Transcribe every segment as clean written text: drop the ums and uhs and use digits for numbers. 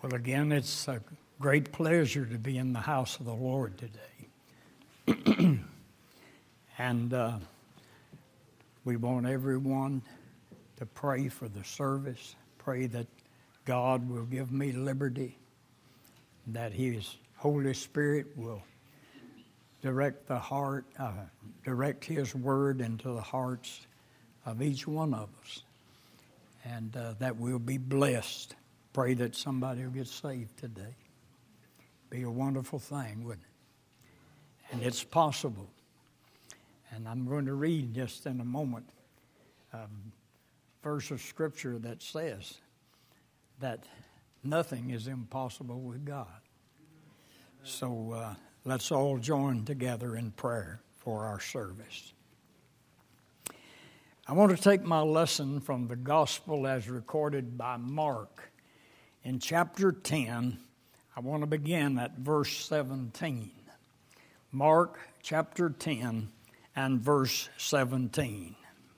Well, again, it's a great pleasure to be in the house of the Lord today. And we want everyone to pray for the service, pray that God will give me liberty, that His Holy Spirit will direct the heart, direct His Word into the hearts of each one of us, and that we'll be blessed. Pray that somebody will get saved today. Be a wonderful thing, wouldn't it? And it's possible. And I'm going to read just in a moment a verse of Scripture that says that nothing is impossible with God. So let's all join together in prayer for our service. I want to take my lesson from the Gospel as recorded by Mark. In chapter 10, I want to begin at verse 17. Mark chapter 10 and verse 17.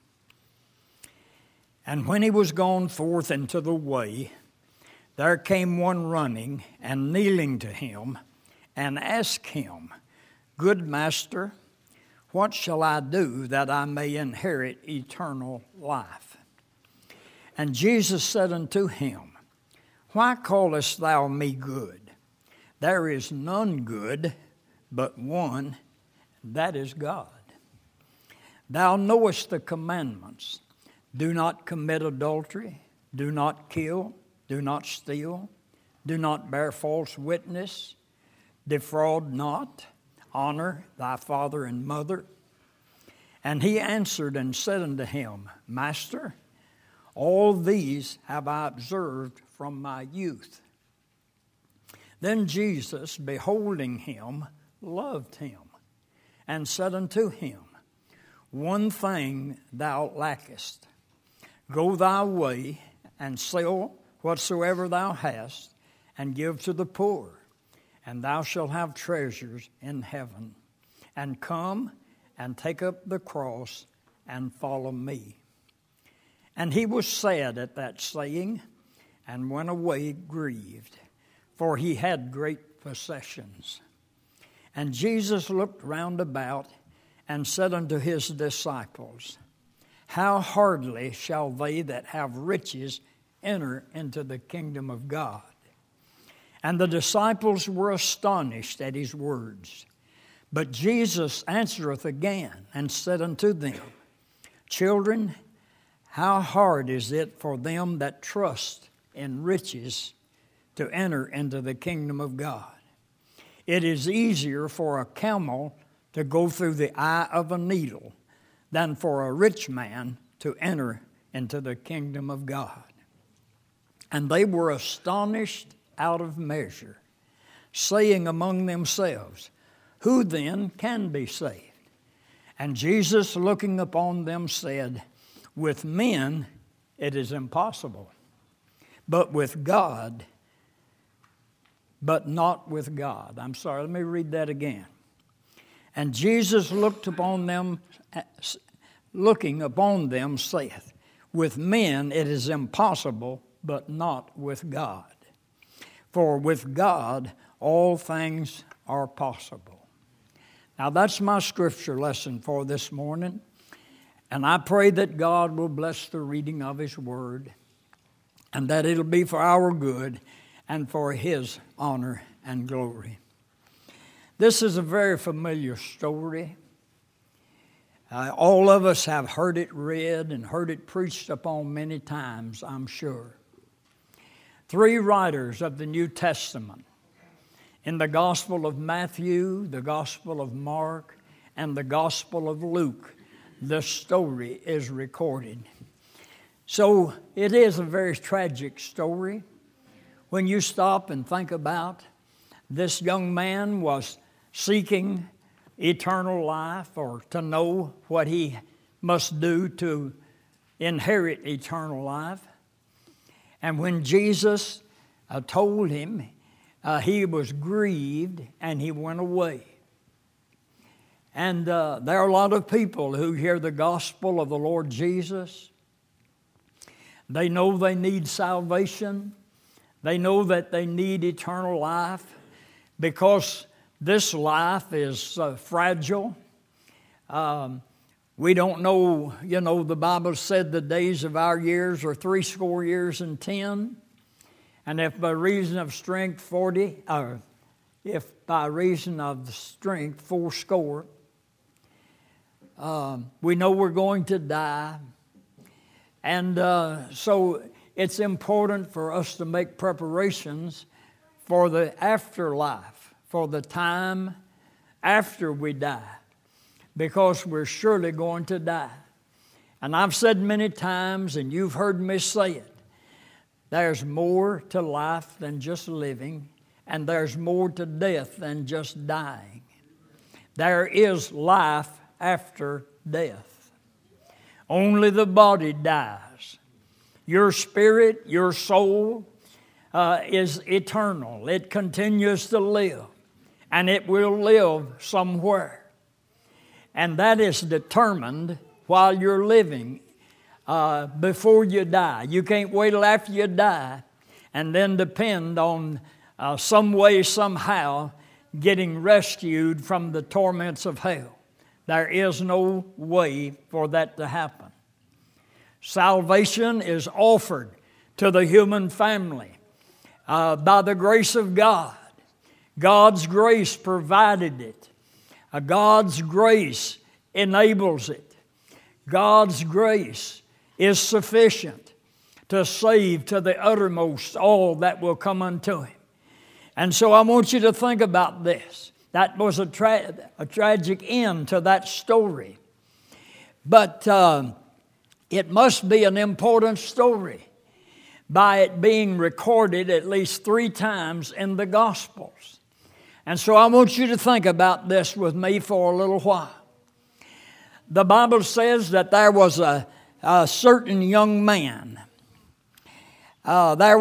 And when he was gone forth into the way, there came one running and kneeling to him and asked him, Good master, what shall I do that I may inherit eternal life? And Jesus said unto him, Why callest thou me good? There is none good but one, that is God. Thou knowest the commandments. Do not commit adultery. Do not kill. Do not steal. Do not bear false witness. Defraud not. Honor thy father and mother. And he answered and said unto him, Master, all these have I observed from my youth. Then Jesus, beholding him, loved him, and said unto him, One thing thou lackest. Go thy way, and sell whatsoever thou hast, and give to the poor, and thou shalt have treasures in heaven. And come and take up the cross, and follow me. And he was sad at that saying, and went away grieved, for he had great possessions. And Jesus looked round about, and said unto his disciples, How hardly shall they that have riches enter into the kingdom of God? And the disciples were astonished at his words. But Jesus answereth again, and said unto them, Children, how hard is it for them that trust in riches to enter into the kingdom of God? It is easier for a camel to go through the eye of a needle than for a rich man to enter into the kingdom of God. And they were astonished out of measure, saying among themselves, Who then can be saved? And Jesus, looking upon them, said, With men it is impossible, but with God, but not with God. I'm sorry, let me read that again. And Jesus looking upon them, saith, With men it is impossible, but not with God. For with God all things are possible. Now that's my scripture lesson for this morning. And I pray that God will bless the reading of His Word, and that it'll be for our good and for His honor and glory. This is a very familiar story. All of us have heard it read and heard it preached upon many times, I'm sure. 3 writers of the New Testament, in the Gospel of Matthew, the Gospel of Mark, and the Gospel of Luke, the story is recorded. So it is a very tragic story. When you stop and think about this young man was seeking eternal life, or to know what he must do to inherit eternal life. And when Jesus told him, he was grieved and he went away. And there are a lot of people who hear the gospel of the Lord Jesus. They know they need salvation. They know that they need eternal life because this life is fragile. We don't know, the Bible said the days of our years are 80 years and 10. And if by reason of strength 40, or if by reason of strength 80, we know we're going to die. And so it's important for us to make preparations for the afterlife, for the time after we die, because we're surely going to die. And I've said many times, and you've heard me say it, there's more to life than just living, and there's more to death than just dying. There is life after death. Only the body dies. Your spirit, your soul is eternal. It continues to live, and it will live somewhere. And that is determined while you're living, before you die. You can't wait till after you die and then depend on some way, somehow, getting rescued from the torments of hell. There is no way for that to happen. Salvation is offered to the human family by the grace of God. God's grace provided it. God's grace enables it. God's grace is sufficient to save to the uttermost all that will come unto Him. And so I want you to think about this. That was a tragic end to that story. But it must be an important story by it being recorded at least 3 times in the Gospels. And so I want you to think about this with me for a little while. The Bible says that there was a certain young man. They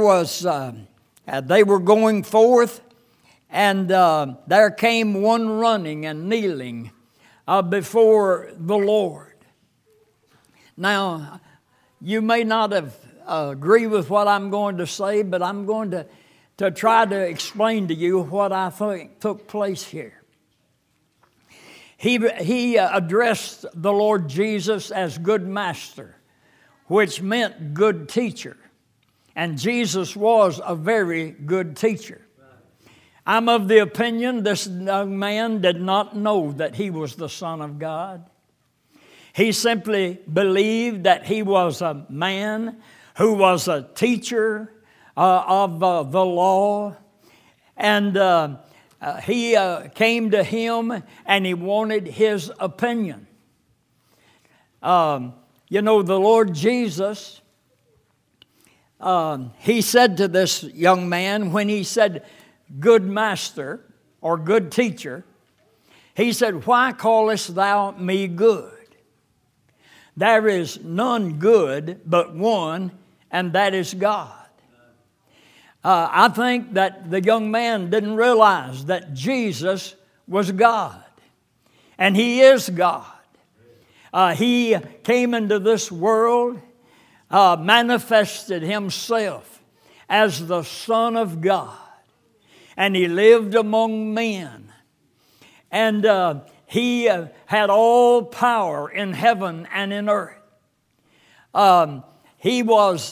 were going forth, and there came one running and kneeling before the Lord. Now, you may not agree with what I'm going to say, but I'm going to try to explain to you what I think took place here. He addressed the Lord Jesus as good master, which meant good teacher. And Jesus was a very good teacher. I'm of the opinion this young man did not know that he was the Son of God. He simply believed that he was a man who was a teacher of the law. And he came to him and he wanted his opinion. The Lord Jesus, he said to this young man, when he said, good master or good teacher, he said, why callest thou me good? There is none good but one, and that is God. I think that the young man didn't realize that Jesus was God, and He is God. He came into this world, manifested Himself as the Son of God, and He lived among men. And He had all power in heaven and in earth. He was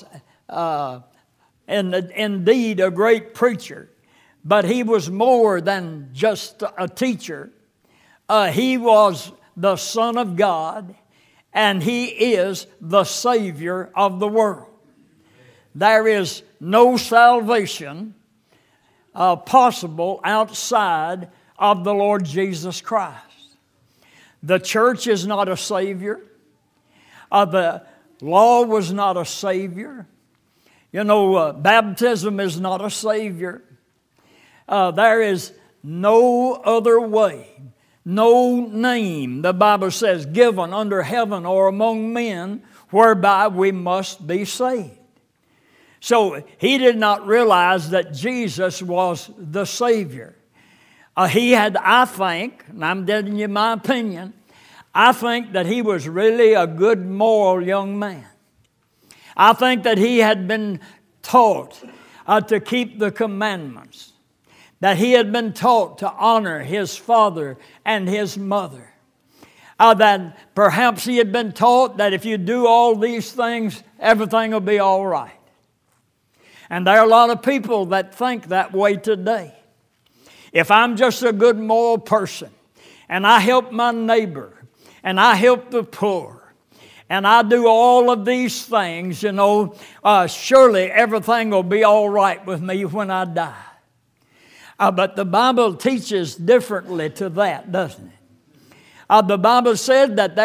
indeed a great preacher, but He was more than just a teacher. He was the Son of God, and He is the Savior of the world. There is no salvation possible outside of the Lord Jesus Christ. The church is not a Savior. The law was not a Savior. Baptism is not a Savior. There is no other way, no name, the Bible says, given under heaven or among men whereby we must be saved. So he did not realize that Jesus was the Savior. He had, I think, and I'm telling you my opinion, I think that he was really a good moral young man. I think that he had been taught to keep the commandments, that he had been taught to honor his father and his mother, that perhaps he had been taught that if you do all these things, everything will be all right. And there are a lot of people that think that way today. If I'm just a good moral person, and I help my neighbor, and I help the poor, and I do all of these things, surely everything will be all right with me when I die. But the Bible teaches differently to that, doesn't it? The Bible said that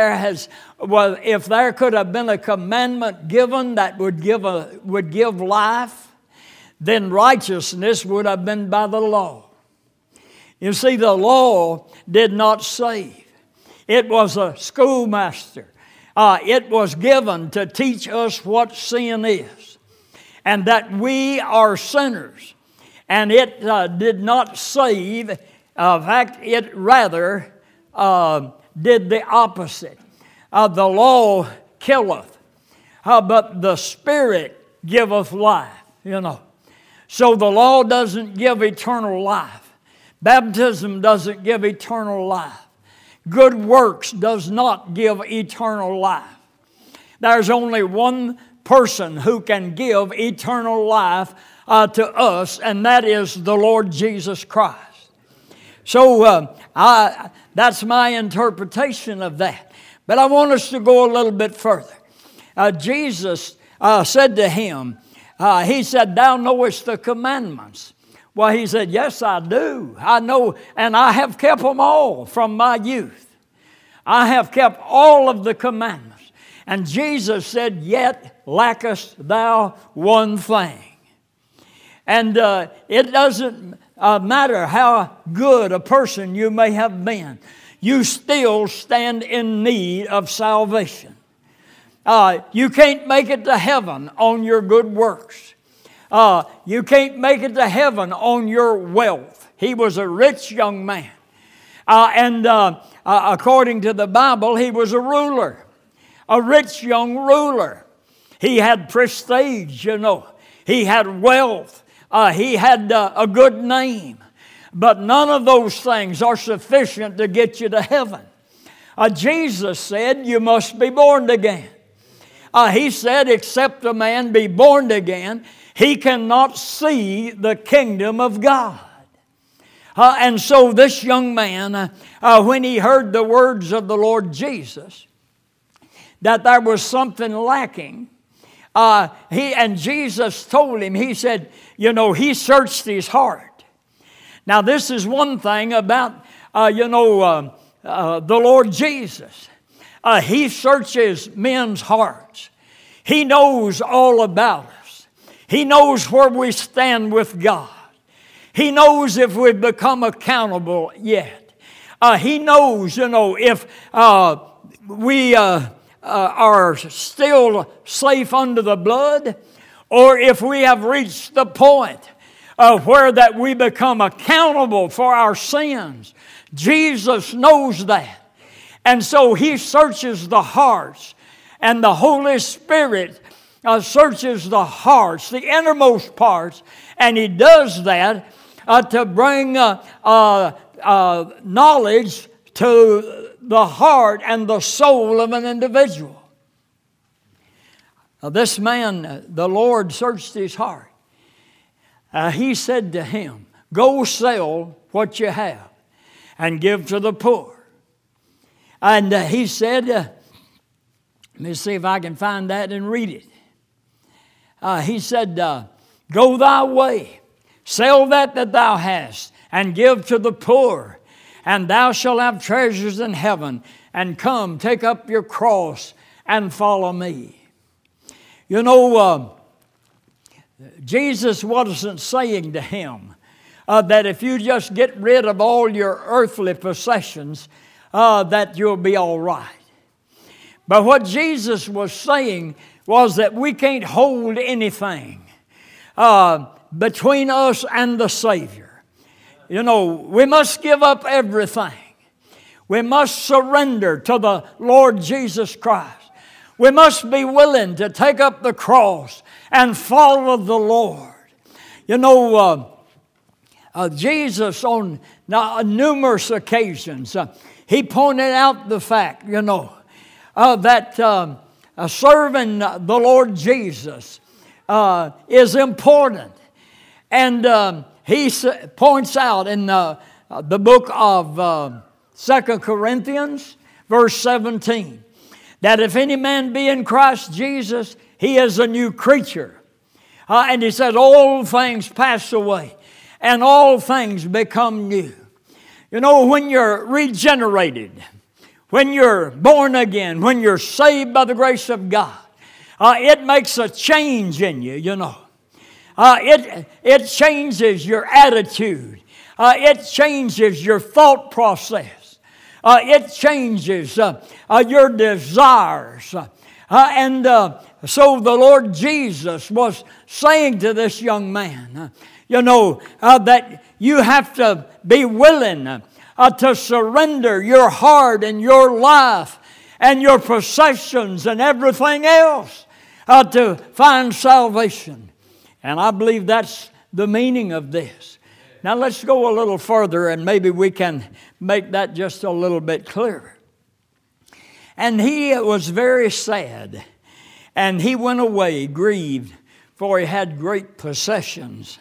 if there could have been a commandment given that would give life, then righteousness would have been by the law. You see, the law did not save. It was a schoolmaster. It was given to teach us what sin is, and that we are sinners. And it did not save. In fact, it rather did the opposite. The law killeth, but the Spirit giveth life, So the law doesn't give eternal life. Baptism doesn't give eternal life. Good works does not give eternal life. There's only one person who can give eternal life to us, and that is the Lord Jesus Christ. So that's my interpretation of that. But I want us to go a little bit further. Jesus said to him, he said, "Thou knowest the commandments." Well, he said, "Yes, I do. I know, and I have kept them all from my youth. I have kept all of the commandments." And Jesus said, "Yet lackest thou one thing." And it doesn't matter how good a person you may have been, you still stand in need of salvation. You can't make it to heaven on your good works. You can't make it to heaven on your wealth. He was a rich young man. According to the Bible, he was a ruler, a rich young ruler. He had prestige, He had wealth. He had a good name. But none of those things are sufficient to get you to heaven. Jesus said, "You must be born again." He said, "Except a man be born again, he cannot see the kingdom of God." And so this young man, when he heard the words of the Lord Jesus, that there was something lacking, and Jesus told him, he said, he searched his heart. Now this is one thing about, the Lord Jesus. He searches men's hearts. He knows all about us. He knows where we stand with God. He knows if we've become accountable yet. He knows, if we are still safe under the blood, or if we have reached the point where that we become accountable for our sins. Jesus knows that. And so He searches the hearts, and the Holy Spirit searches the hearts, the innermost parts, and He does that to bring knowledge to the heart and the soul of an individual. This man, the Lord searched his heart. He said to him, "Go sell what you have and give to the poor." And he said, let me see if I can find that and read it. He said, "Go thy way, sell that thou hast, and give to the poor, and thou shalt have treasures in heaven, and come, take up your cross, and follow me." Jesus wasn't saying to him that if you just get rid of all your earthly possessions, that you'll be all right. But what Jesus was saying was that we can't hold anything between us and the Savior. We must give up everything. We must surrender to the Lord Jesus Christ. We must be willing to take up the cross and follow the Lord. You know, Jesus on numerous occasions, he pointed out the fact, that serving the Lord Jesus is important. And he points out in the book of 2 Corinthians, verse 17, that if any man be in Christ Jesus, he is a new creature. And he says, all things pass away, and all things become new. You know, when you're regenerated, when you're born again, when you're saved by the grace of God, it makes a change in you, It changes your attitude. It changes your thought process. It changes your desires. So the Lord Jesus was saying to this young man, that you have to be willing to surrender your heart and your life and your possessions and everything else to find salvation. And I believe that's the meaning of this. Now let's go a little further and maybe we can make that just a little bit clearer. And he was very sad, and he went away grieved, for he had great possessions.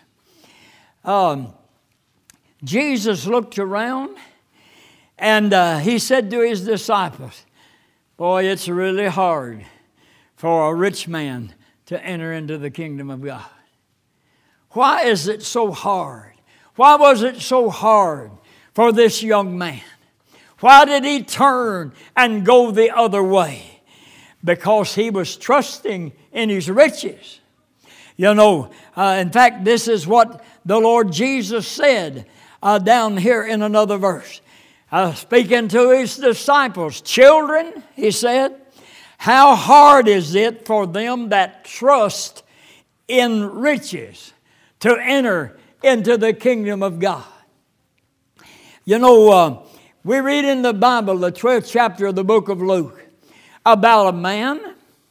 Jesus looked around and he said to his disciples, boy, it's really hard for a rich man to enter into the kingdom of God. Why is it so hard? Why was it so hard for this young man? Why did he turn and go the other way? Because he was trusting in his riches. In fact, this is what the Lord Jesus said down here in another verse. Speaking to his disciples, children, he said, how hard is it for them that trust in riches to enter into the kingdom of God. We read in the Bible, the 12th chapter of the book of Luke, about a man.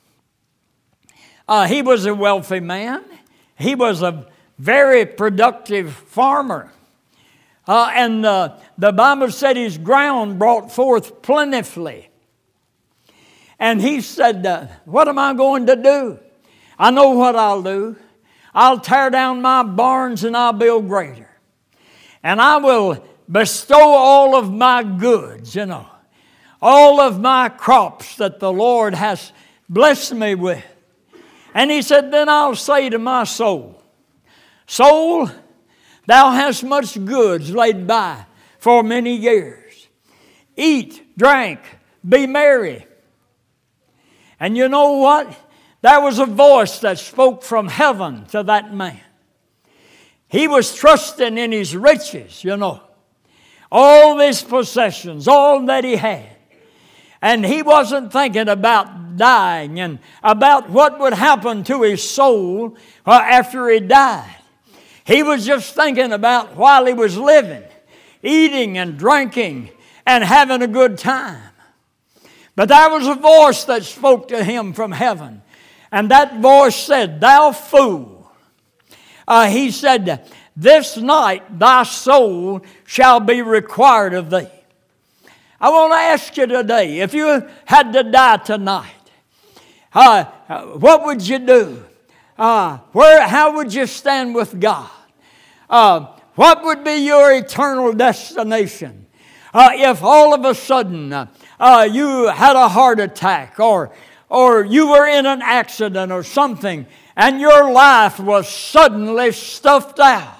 He was a wealthy man. He was a very productive farmer. And the Bible said his ground brought forth plentifully. And he said, what am I going to do? I know what I'll do. I'll tear down my barns and I'll build greater. And I will bestow all of my goods, all of my crops that the Lord has blessed me with. And he said, then I'll say to my soul, soul, thou hast much goods laid by for many years. Eat, drink, be merry. And you know what? There was a voice that spoke from heaven to that man. He was trusting in his riches, all his possessions, all that he had. And he wasn't thinking about dying and about what would happen to his soul after he died. He was just thinking about while he was living, eating and drinking and having a good time. But there was a voice that spoke to him from heaven. And that voice said, thou fool. He said, this night thy soul shall be required of thee. I want to ask you today, if you had to die tonight, what would you do? How would you stand with God? What would be your eternal destination? If all of a sudden you had a heart attack or you were in an accident or something and your life was suddenly stuffed out,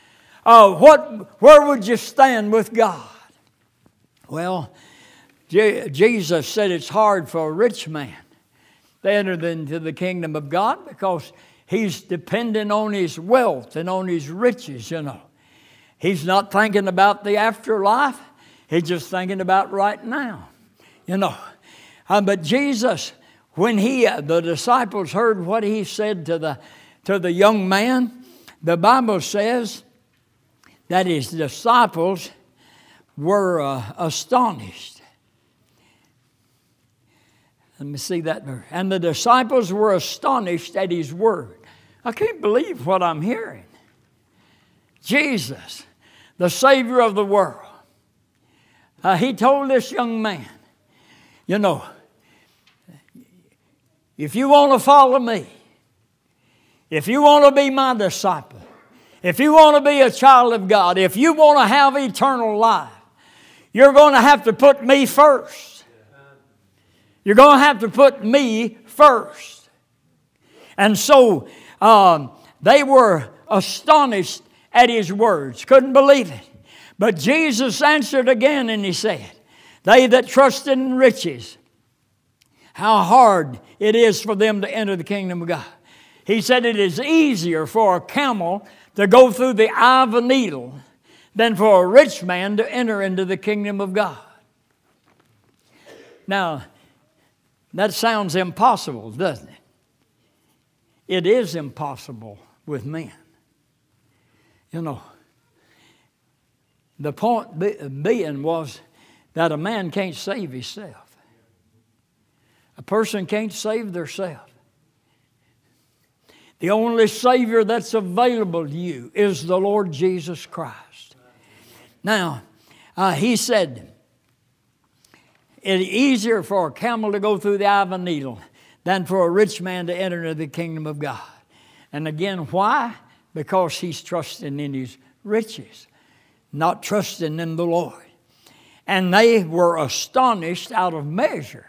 where would you stand with God? Well, Jesus said it's hard for a rich man to enter into the kingdom of God because he's dependent on his wealth and on his riches, He's not thinking about the afterlife. He's just thinking about right now, But Jesus, when the disciples heard what he said to the young man, the Bible says that his disciples were astonished. Let me see that there. And the disciples were astonished at his word. I can't believe what I'm hearing. Jesus, the Savior of the world, He told this young man, you know, if you want to follow me, if you want to be my disciple, if you want to be a child of God, if you want to have eternal life, you're going to have to put me first. You're going to have to put me first. And so they were astonished at His words, couldn't believe it. But Jesus answered again and He said, they that trust in riches, how hard it is for them to enter the kingdom of God. He said it is easier for a camel to go through the eye of a needle than for a rich man to enter into the kingdom of God. Now, that sounds impossible, doesn't it? It is impossible with men. You know, the point being was that a man can't save himself. A person can't save themselves. The only Savior that's available to you is the Lord Jesus Christ. Now, He said, it's easier for a camel to go through the eye of a needle than for a rich man to enter into the kingdom of God. And again, why? Because he's trusting in his riches, not trusting in the Lord. And they were astonished out of measure.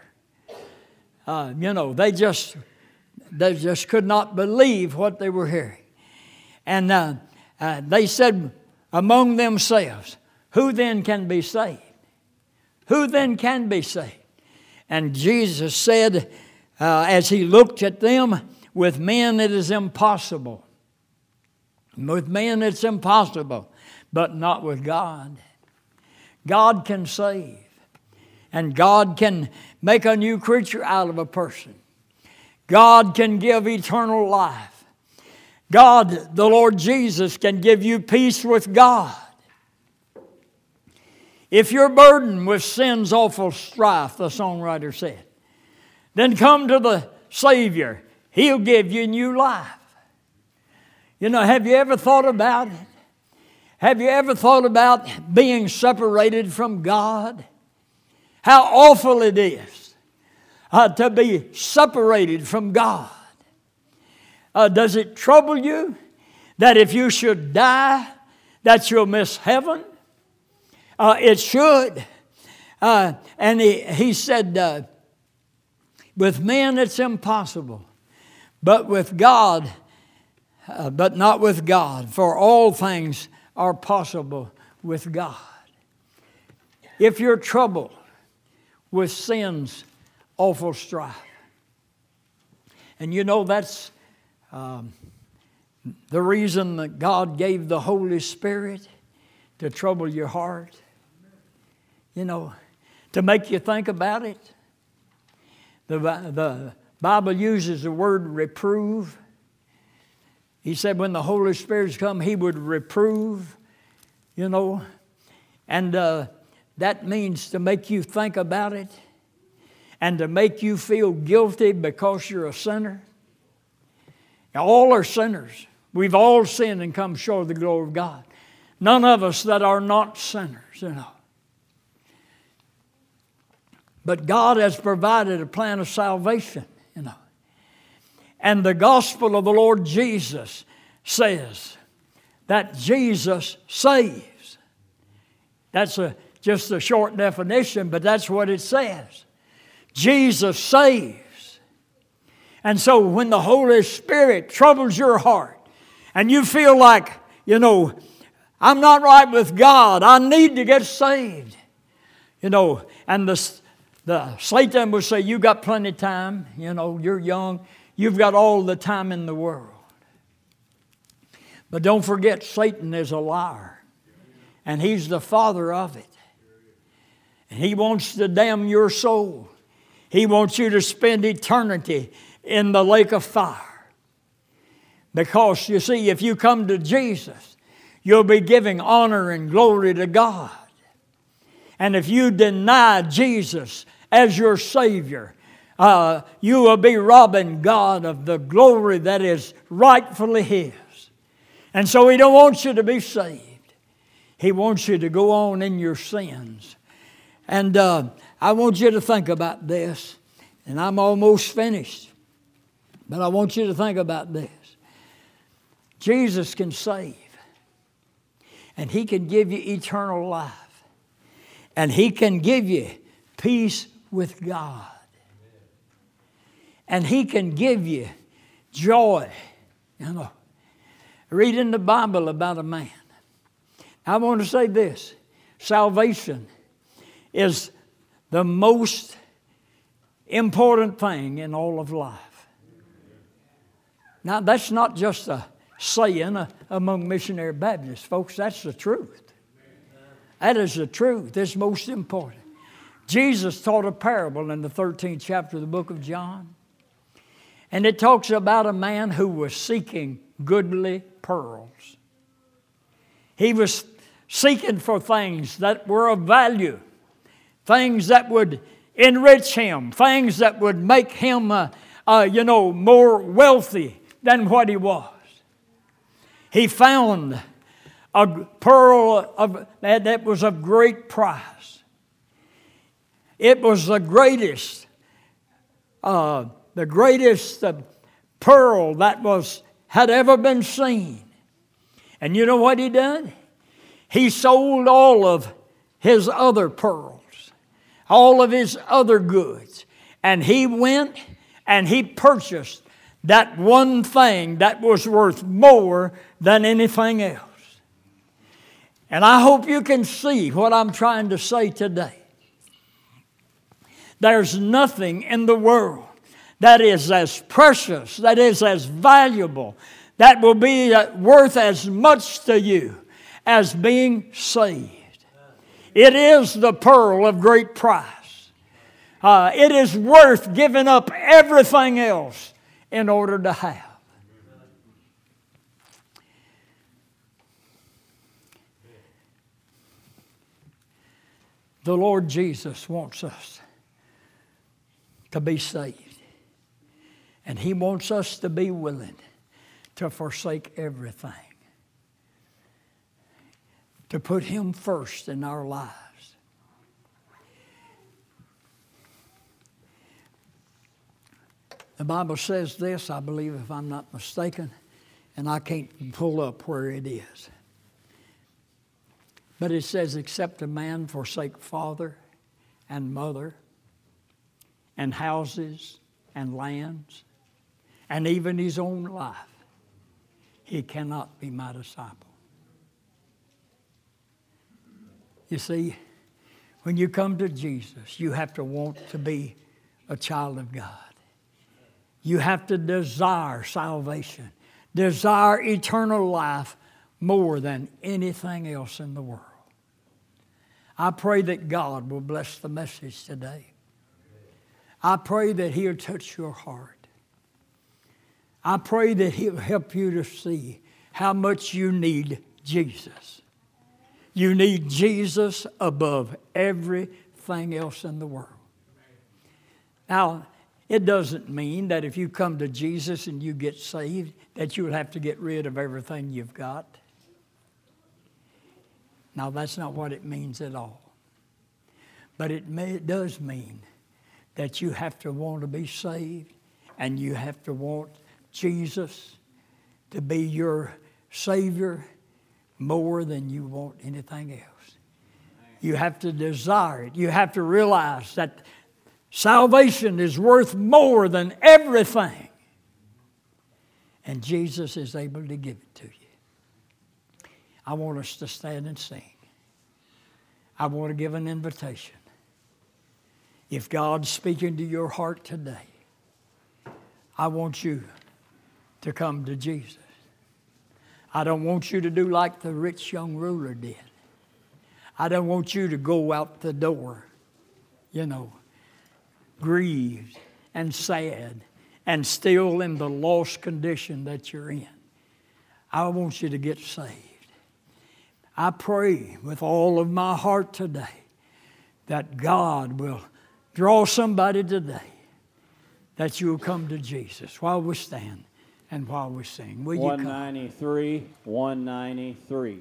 They just could not believe what they were hearing. And they said among themselves, who then can be saved? Who then can be saved? And Jesus said, as He looked at them, with men it is impossible. With men it's impossible, but not with God. God can save. And God can make a new creature out of a person. God can give eternal life. God, the Lord Jesus, can give you peace with God. If you're burdened with sin's awful strife, the songwriter said, then come to the Savior. He'll give you new life. You know, have you ever thought about it? Have you ever thought about being separated from God? How awful it is to be separated from God. Does it trouble you that if you should die, that you'll miss heaven? It should. And he said, with men it's impossible, but with God, but not with God, for all things are possible with God. If you're troubled with sin's awful strife, and you know that's the reason that God gave the Holy Spirit to trouble your heart, you know, to make you think about it. The Bible uses the word reprove. He said when the Holy Spirit's come, He would reprove, you know. And that means to make you think about it and to make you feel guilty because you're a sinner. Now, all are sinners. We've all sinned and come short of the glory of God. None of us that are not sinners, you know. But God has provided a plan of salvation, you know. And the gospel of the Lord Jesus says that Jesus saves. That's just a short definition, but that's what it says. Jesus saves. And so when the Holy Spirit troubles your heart and you feel like, you know, I'm not right with God, I need to get saved, you know, and the Satan will say, you got plenty of time, you know, you're young, you've got all the time in the world. But don't forget, Satan is a liar, and he's the father of it. And he wants to damn your soul. He wants you to spend eternity in the lake of fire. Because, you see, if you come to Jesus, you'll be giving honor and glory to God. And if you deny Jesus as your Savior, you will be robbing God of the glory that is rightfully His. And so He don't want you to be saved. He wants you to go on in your sins. And I want you to think about this. And I'm almost finished. But I want you to think about this. Jesus can save. And He can give you eternal life. And He can give you peace with God. And He can give you joy. You know, read in the Bible about a man. I want to say this. Salvation is the most important thing in all of life. Now, that's not just a saying among missionary Baptists, folks. That's the truth. That is the truth. It's most important. Jesus taught a parable in the 13th chapter of the book of John. And it talks about a man who was seeking goodly pearls. He was seeking for things that were of value, things that would enrich him, things that would make him, more wealthy than what he was. He found a pearl that was of great price. It was the greatest pearl that had ever been seen. And you know what he did? He sold all of his other pearls, all of his other goods. And he went and he purchased that one thing that was worth more than anything else. And I hope you can see what I'm trying to say today. There's nothing in the world that is as precious, that is as valuable, that will be worth as much to you as being saved. It is the pearl of great price. It is worth giving up everything else in order to have. The Lord Jesus wants us to be saved. And He wants us to be willing to forsake everything, to put Him first in our lives. The Bible says this, I believe, if I'm not mistaken, and I can't pull up where it is. But it says, except a man forsake father and mother and houses and lands and even his own life, he cannot be my disciple. You see, when you come to Jesus, you have to want to be a child of God. You have to desire salvation, desire eternal life more than anything else in the world. I pray that God will bless the message today. I pray that He'll touch your heart. I pray that He'll help you to see how much you need Jesus. You need Jesus above everything else in the world. Now, it doesn't mean that if you come to Jesus and you get saved, that you'll have to get rid of everything you've got. Now, that's not what it means at all. But it does mean that you have to want to be saved, and you have to want Jesus to be your Savior more than you want anything else. You have to desire it. You have to realize that salvation is worth more than everything. And Jesus is able to give it to you. I want us to stand and sing. I want to give an invitation. If God's speaking to your heart today, I want you to come to Jesus. I don't want you to do like the rich young ruler did. I don't want you to go out the door, grieved and sad and still in the lost condition that you're in. I want you to get saved. I pray with all of my heart today that God will draw somebody today, that you'll come to Jesus. While we stand, And while we sing, will you come? 193, 193.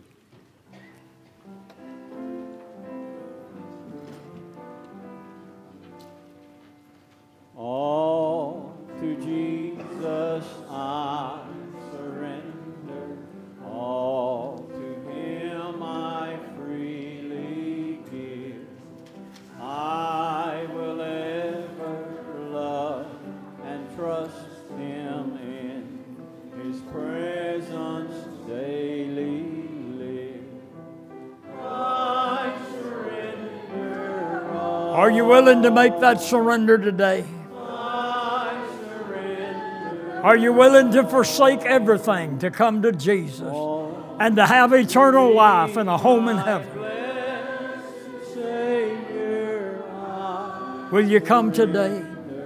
All to Jesus I surrender, all to Him I freely give. I will ever love and trust Him in His presence daily live. I surrender all. Are you willing to make that surrender today? Are you willing to forsake everything to come to Jesus and to have eternal life and a home in heaven? Will you come today?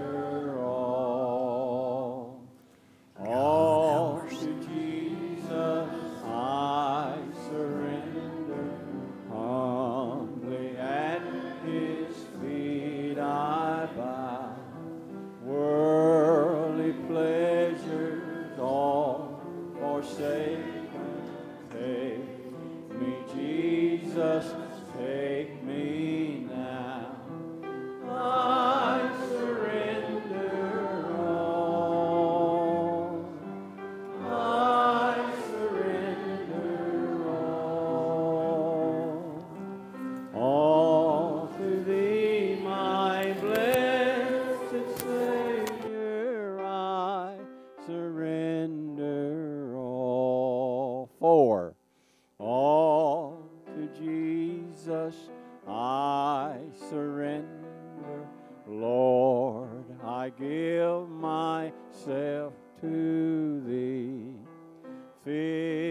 All to Jesus I surrender, humbly at His feet I bow. Worldly pleasures all forsaken, take me, Jesus, take me now. I surrender all. I surrender all. All to Thee, my blessed Savior, I surrender all. 4. All to Jesus I surrender. Lord, I give myself to Thee. Fill